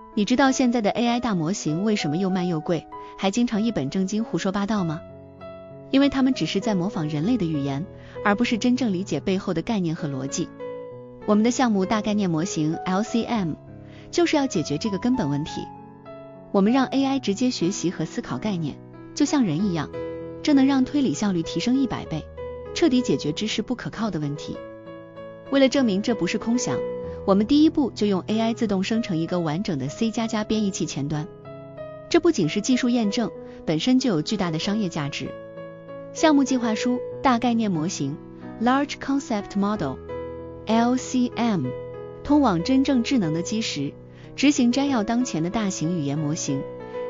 你知道现在的 AI 大模型为什么又慢又贵，还经常一本正经胡说八道吗？因为他们只是在模仿人类的语言，而不是真正理解背后的概念和逻辑。我们的项目大概念模型 LCM 就是要解决这个根本问题。我们让 AI 直接学习和思考概念，就像人一样，这能让推理效率提升100倍，彻底解决知识不可靠的问题。为了证明这不是空想，我们第一步就用 AI 自动生成一个完整的 C++ 编译器前端。这不仅是技术验证，本身就有巨大的商业价值。项目计划书大概念模型 Large Concept Model LCM 通往真正智能的基石，执行摘要当前的大型语言模型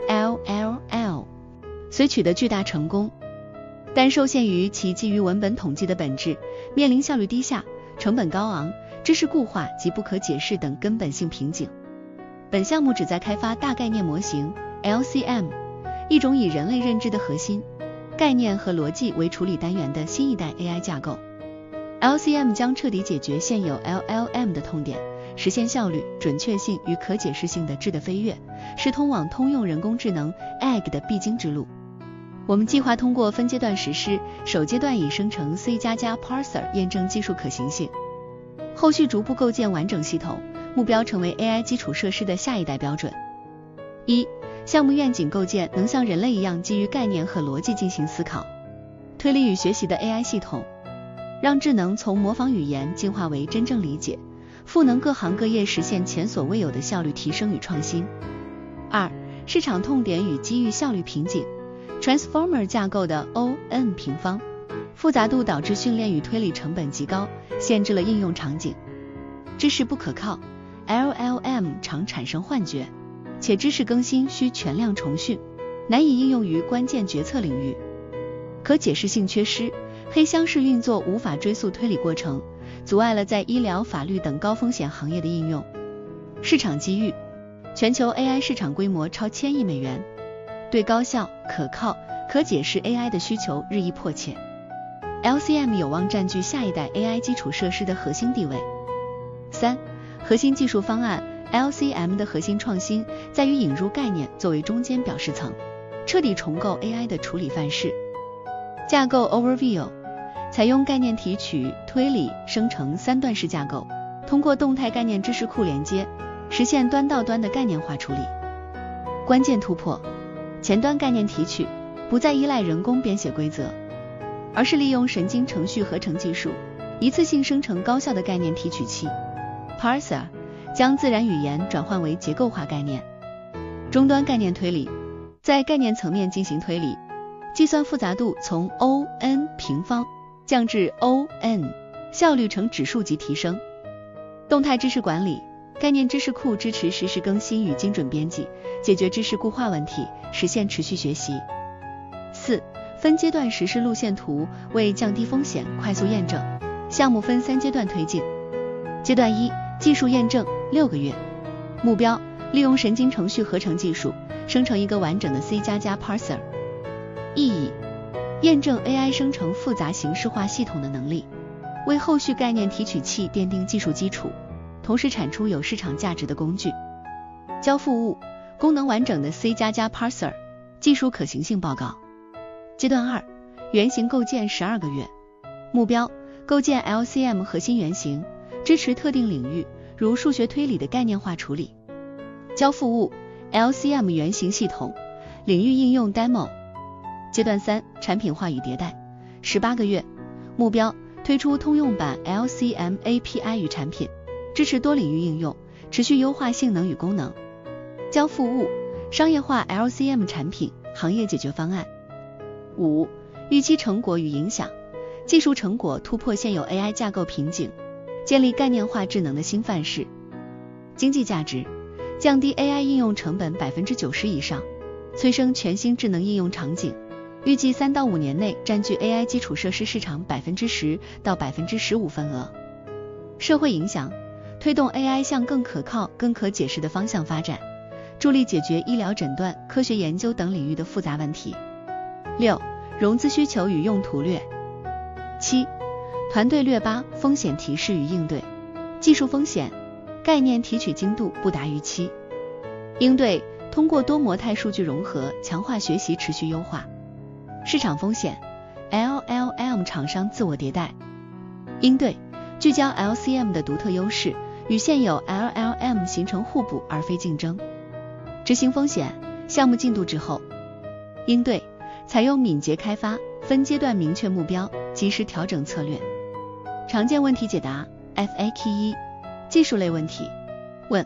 LLL 虽取得巨大成功，但受限于其基于文本统计的本质，面临效率低下、成本高昂、知识固化及不可解释等根本性瓶颈。本项目旨在开发大概念模型 LCM， 一种以人类认知的核心概念和逻辑为处理单元的新一代 AI 架构。LCM 将彻底解决现有 LLM 的痛点，实现效率、准确性与可解释性的质的飞跃，是通往通用人工智能 AG 的必经之路。我们计划通过分阶段实施，首阶段以生成 C++ Parser 验证技术可行性，后续逐步构建完整系统，目标成为 AI 基础设施的下一代标准。1. 项目愿景构建能像人类一样基于概念和逻辑进行思考、推理与学习的 AI 系统，让智能从模仿语言进化为真正理解，赋能各行各业，实现前所未有的效率提升与创新。2. 市场痛点与机遇效率瓶颈 Transformer 架构的 O(n) 平方复杂度导致训练与推理成本极高，限制了应用场景。知识不可靠 LLM 常产生幻觉，且知识更新需全量重训，难以应用于关键决策领域。可解释性缺失，黑箱式运作无法追溯推理过程，阻碍了在医疗、法律等高风险行业的应用。市场机遇，全球 AI 市场规模超1000亿美元，对高效、可靠、可解释 AI 的需求日益迫切。LCM 有望占据下一代 AI 基础设施的核心地位。3. 核心技术方案 LCM 的核心创新在于引入概念作为中间表示层，彻底重构 AI 的处理范式。架构 Overview 采用概念提取、推理、生成3段式架构，通过动态概念知识库连接，实现端到端的概念化处理。关键突破，前端概念提取不再依赖人工编写规则，而是利用神经程序合成技术，一次性生成高效的概念提取器 Parser， 将自然语言转换为结构化概念。终端概念推理，在概念层面进行推理，计算复杂度从 O(n) 平方降至 O(n), 效率呈指数级提升。动态知识管理，概念知识库支持实时更新与精准编辑，解决知识固化问题，实现持续学习。4. 分阶段实施路线图，为降低风险，快速验证。项目分3阶段推进。阶段1，技术验证6个月。目标，利用神经程序合成技术，生成一个完整的 C++ Parser。意义，验证 AI 生成复杂形式化系统的能力，为后续概念提取器奠定技术基础，同时产出有市场价值的工具。交付物，功能完整的 C++ Parser， 技术可行性报告。阶段2，原型构建12个月。目标，构建 LCM 核心原型，支持特定领域，如数学推理的概念化处理。交付物， LCM 原型系统，领域应用 Demo。阶段3，产品化与迭代18个月。目标，推出通用版 LCM API 与产品，支持多领域应用，持续优化性能与功能。交付物，商业化 LCM 产品，行业解决方案。5. 预期成果与影响，技术成果突破现有 AI 架构瓶颈，建立概念化智能的新范式。经济价值，降低 AI 应用成本 90% 以上，催生全新智能应用场景，预计3到5年内占据 AI 基础设施市场 10%到 15% 份额。社会影响，推动 AI 向更可靠、更可解释的方向发展，助力解决医疗诊断、科学研究等领域的复杂问题。6. 融资需求与用途略。7. 团队略8，风险提示与应对。技术风险，概念提取精度不达预期。 应对通过多模态数据融合，强化学习持续优化。市场风险 LLM 厂商自我迭代。应对聚焦 LCM 的独特优势，与现有 LLM 形成互补而非竞争。执行风险项目进度滞后。应对采用敏捷开发，分阶段明确目标，及时调整策略。常见问题解答 FAQ1 技术类问题。问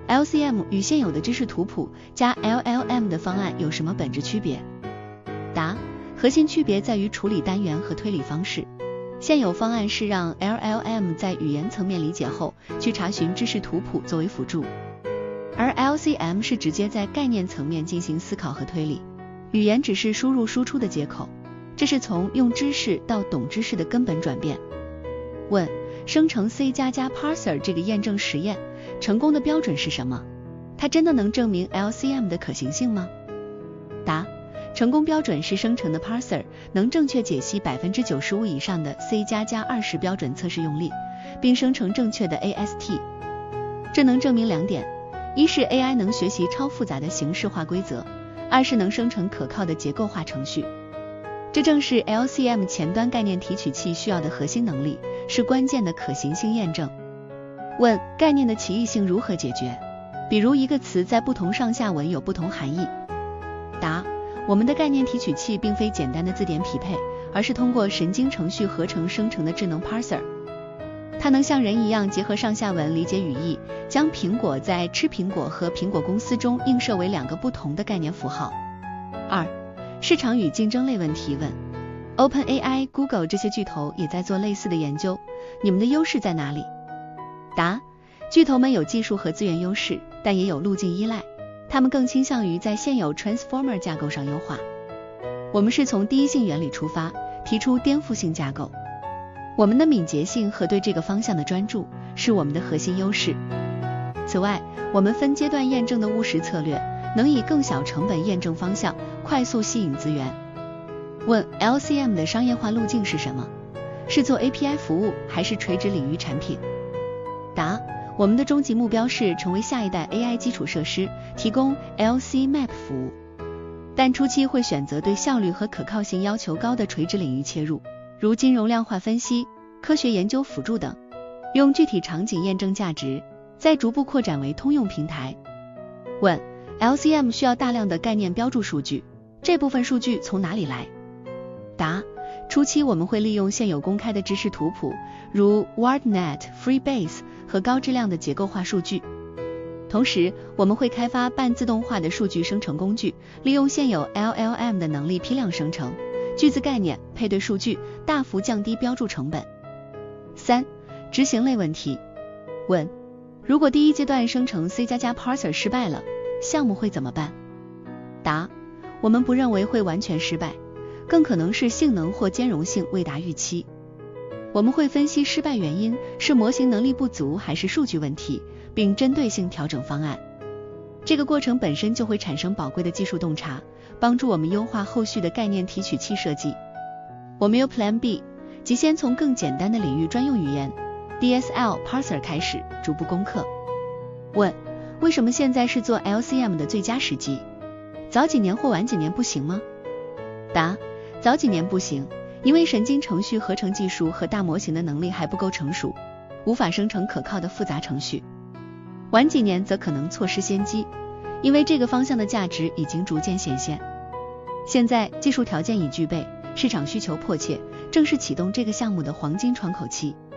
LCM 与现有的知识图谱加 LLM 的方案有什么本质区别？答：核心区别在于处理单元和推理方式。现有方案是让 LLM 在语言层面理解后，去查询知识图谱作为辅助，而 LCM 是直接在概念层面进行思考和推理，语言只是输入输出的接口。这是从用知识到懂知识的根本转变。问生成 C++ Parser 这个验证实验成功的标准是什么？它真的能证明 LCM 的可行性吗？答：成功标准是生成的 Parser 能正确解析 95% 以上的 C++20 标准测试用例，并生成正确的 AST。这能证明2点：一是 AI 能学习超复杂的形式化规则，二是能生成可靠的结构化程序。这正是 LCM 前端概念提取器需要的核心能力，是关键的可行性验证。问概念的歧义性如何解决？比如一个词在不同上下文有不同含义。答：我们的概念提取器并非简单的字典匹配，而是通过神经程序合成生成的智能 parser。它能像人一样结合上下文理解语义，将苹果在吃苹果和苹果公司中映射为2个不同的概念符号。2市场与竞争类问题。问 OpenAI、Google 这些巨头也在做类似的研究，你们的优势在哪里？答：巨头们有技术和资源优势，但也有路径依赖，他们更倾向于在现有 Transformer 架构上优化。我们是从第一性原理出发，提出颠覆性架构。我们的敏捷性和对这个方向的专注是我们的核心优势。此外，我们分阶段验证的务实策略能以更小成本验证方向，快速吸引资源。问 LCM 的商业化路径是什么？是做 API 服务还是垂直领域产品？答：我们的终极目标是成为下一代 AI 基础设施，提供 LCMAP 服务，但初期会选择对效率和可靠性要求高的垂直领域切入，如金融量化分析、科学研究辅助等，用具体场景验证价值，再逐步扩展为通用平台。问LCM 需要大量的概念标注数据，这部分数据从哪里来？答：初期我们会利用现有公开的知识图谱，如 WordNet、Freebase 和高质量的结构化数据。同时，我们会开发半自动化的数据生成工具，利用现有 LLM 的能力批量生成句子概念，配对数据，大幅降低标注成本。3执行类问题。问如果第一阶段生成 C++ Parser 失败了，项目会怎么办？答：我们不认为会完全失败，更可能是性能或兼容性未达预期。我们会分析失败原因，是模型能力不足还是数据问题，并针对性调整方案。这个过程本身就会产生宝贵的技术洞察，帮助我们优化后续的概念提取器设计。我们有 Plan B， 即先从更简单的领域专用语言 DSL Parser 开始，逐步攻克。问为什么现在是做 LCM 的最佳时机？早几年或晚几年不行吗？答：早几年不行，因为神经程序合成技术和大模型的能力还不够成熟，无法生成可靠的复杂程序。晚几年则可能错失先机，因为这个方向的价值已经逐渐显现。现在技术条件已具备，市场需求迫切，正是启动这个项目的黄金窗口期。